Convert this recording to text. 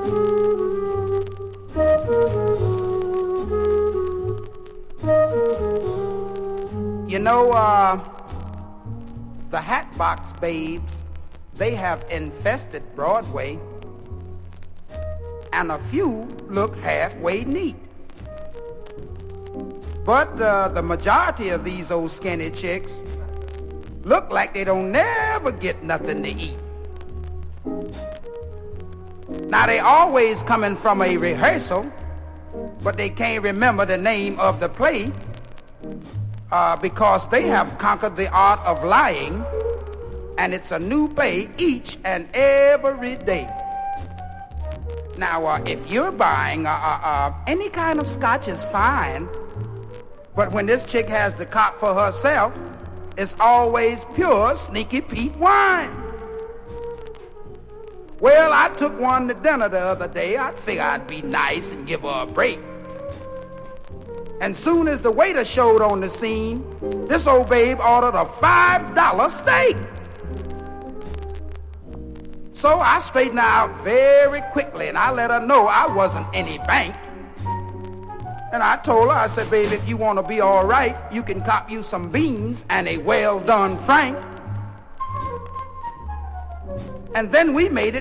You know, the Hatbox Babes, they have infested Broadway, and a few look halfway neat. But the majority of these old skinny chicks look like they don't never get nothing to eat. Now, they always coming from a rehearsal, but they can't remember the name of the play because they have conquered the art of lying, and it's a new play each and every day. Now, if you're buying any kind of scotch is fine, but when this chick has the cop for herself, it's always pure Sneaky Pete wine. Well, I took one to dinner the other day. I figured I'd be nice and give her a break. And soon as the waiter showed on the scene, this old babe ordered a $5 steak. So I straightened her out very quickly, and I let her know I wasn't any bank. And I told her, I said, babe, if you want to be all right, you can cop you some beans and a well-done frank. And then we made it